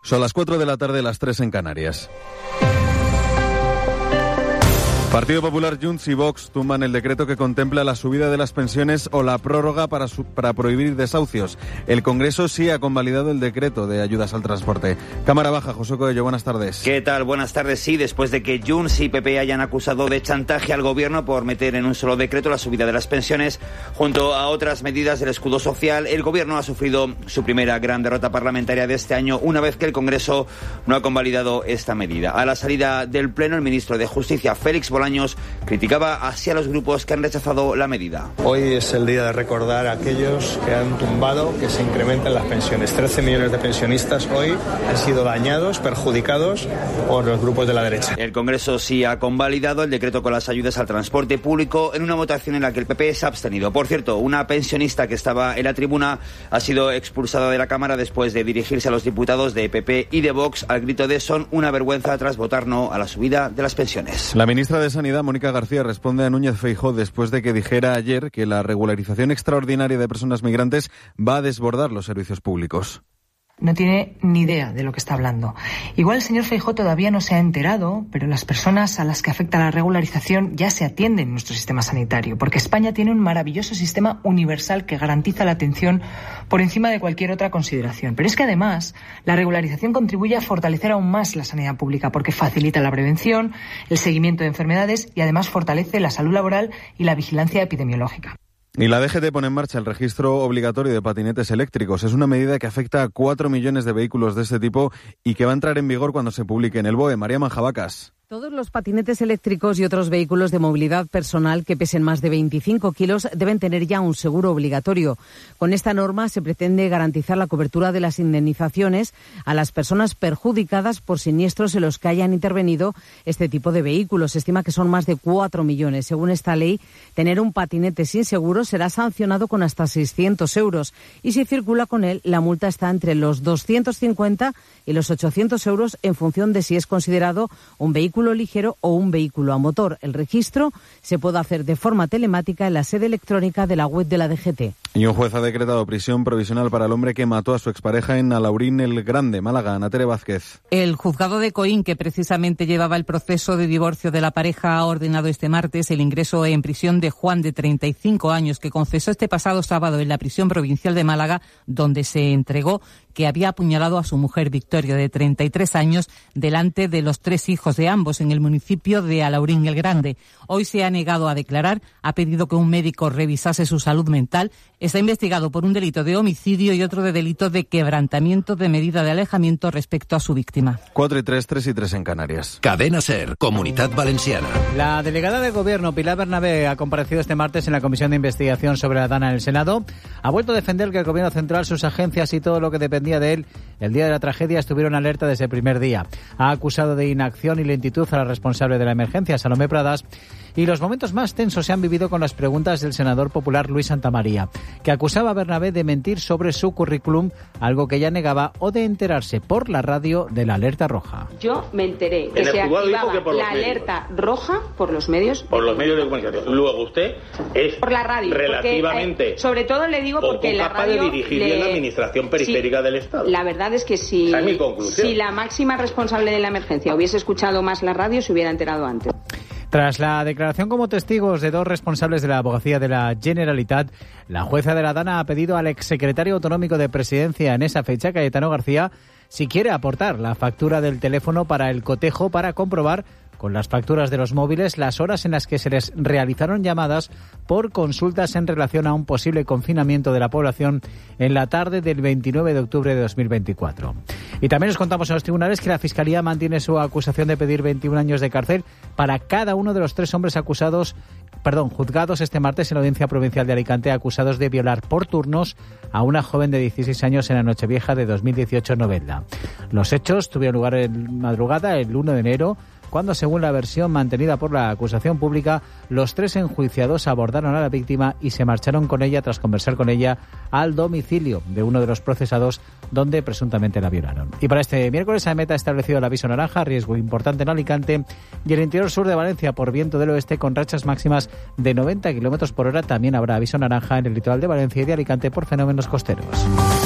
Son las 4 de la tarde, las 3 en Canarias. Partido Popular, Junts y Vox tumban el decreto que contempla la subida de las pensiones o la prórroga para prohibir desahucios. El Congreso sí ha convalidado el decreto de ayudas al transporte. Cámara Baja, José Coello, buenas tardes. ¿Qué tal? Buenas tardes. Sí, después de que Junts y PP hayan acusado de chantaje al Gobierno por meter en un solo decreto la subida de las pensiones, junto a otras medidas del escudo social, el Gobierno ha sufrido su primera gran derrota parlamentaria de este año, una vez que el Congreso no ha convalidado esta medida. A la salida del Pleno, el ministro de Justicia, Félix Bolaños, criticaba así a los grupos que han rechazado la medida. Hoy es el día de recordar a aquellos que han tumbado que se incrementen las pensiones. 13 millones de pensionistas hoy han sido dañados, perjudicados por los grupos de la derecha. El Congreso sí ha convalidado el decreto con las ayudas al transporte público en una votación en la que el PP se ha abstenido. Por cierto, una pensionista que estaba en la tribuna ha sido expulsada de la Cámara después de dirigirse a los diputados de PP y de Vox al grito de "son una vergüenza" tras votar no a la subida de las pensiones. La ministra de Sanidad, Mónica García, responde a Núñez Feijóo después de que dijera ayer que la regularización extraordinaria de personas migrantes va a desbordar los servicios públicos. No tiene ni idea de lo que está hablando. Igual el señor Feijóo todavía no se ha enterado, pero las personas a las que afecta la regularización ya se atienden en nuestro sistema sanitario, porque España tiene un maravilloso sistema universal que garantiza la atención por encima de cualquier otra consideración. Pero es que además la regularización contribuye a fortalecer aún más la sanidad pública, porque facilita la prevención, el seguimiento de enfermedades y además fortalece la salud laboral y la vigilancia epidemiológica. Y la DGT pone en marcha el registro obligatorio de patinetes eléctricos. Es una medida que afecta a 4 millones de vehículos de este tipo y que va a entrar en vigor cuando se publique en el BOE. María Manjabacas. Todos los patinetes eléctricos y otros vehículos de movilidad personal que pesen más de 25 kilos deben tener ya un seguro obligatorio. Con esta norma se pretende garantizar la cobertura de las indemnizaciones a las personas perjudicadas por siniestros en los que hayan intervenido este tipo de vehículos. Se estima que son más de 4 millones. Según esta ley, tener un patinete sin seguro será sancionado con hasta 600 euros. Y si circula con él, la multa está entre los 250 y los 800 euros en función de si es considerado un vehículo ligero o un vehículo a motor. El registro se puede hacer de forma telemática en la sede electrónica de la web de la DGT. Y un juez ha decretado prisión provisional para el hombre que mató a su expareja en Alaurín el Grande, Málaga. Ana Tere Vázquez. El juzgado de Coín, que precisamente llevaba el proceso de divorcio de la pareja, ha ordenado este martes el ingreso en prisión de Juan, de 35 años, que confesó este pasado sábado en la prisión provincial de Málaga, donde se entregó que había apuñalado a su mujer Victoria, de 33 años, delante de los 3 hijos de ambos en el municipio de Alaurín el Grande. Hoy se ha negado a declarar, ha pedido que un médico revisase su salud mental. Está investigado por un delito de homicidio y otro de delito de quebrantamiento de medida de alejamiento respecto a su víctima. 4 y 3, 3 y 3 en Canarias. Cadena SER, Comunidad Valenciana. La delegada de Gobierno, Pilar Bernabé, ha comparecido este martes en la Comisión de Investigación sobre la DANA en el Senado. Ha vuelto a defender que el Gobierno Central, sus agencias y todo lo que dependía de él el día de la tragedia estuvieron alerta desde el primer día. Ha acusado de inacción y lentitud a la responsable de la emergencia, Salomé Pradas, y los momentos más tensos se han vivido con las preguntas del senador popular Luis Santamaría, que acusaba a Bernabé de mentir sobre su currículum, algo que ella negaba, o de enterarse por la radio de la alerta roja. Yo me enteré que se activaba la alerta roja por los medios. Por los medios de comunicación. Luego usted es por la radio, relativamente porque, sobre todo le digo porque la radio capaz de dirigir bien la administración periférica del Estado. La verdad es que si la máxima responsable de la emergencia hubiese escuchado más la radio, se hubiera enterado antes. Tras la declaración como testigos de 2 responsables de la abogacía de la Generalitat, la jueza de la DANA ha pedido al exsecretario autonómico de Presidencia en esa fecha, Cayetano García, si quiere aportar la factura del teléfono para el cotejo para comprobar con las facturas de los móviles las horas en las que se les realizaron llamadas por consultas en relación a un posible confinamiento de la población en la tarde del 29 de octubre de 2024. Y también os contamos en los tribunales que la Fiscalía mantiene su acusación de pedir 21 años de cárcel para cada uno de los 3 hombres juzgados este martes en la Audiencia Provincial de Alicante, acusados de violar por turnos a una joven de 16 años en la Nochevieja de 2018 en Novelda. Los hechos tuvieron lugar en madrugada, el 1 de enero, cuando, según la versión mantenida por la acusación pública, los 3 enjuiciados abordaron a la víctima y se marcharon con ella tras conversar con ella al domicilio de uno de los procesados, donde presuntamente la violaron. Y para este miércoles, AEMET ha establecido el aviso naranja, riesgo importante en Alicante y el interior sur de Valencia por viento del oeste con rachas máximas de 90 km por hora. También habrá aviso naranja en el litoral de Valencia y de Alicante por fenómenos costeros.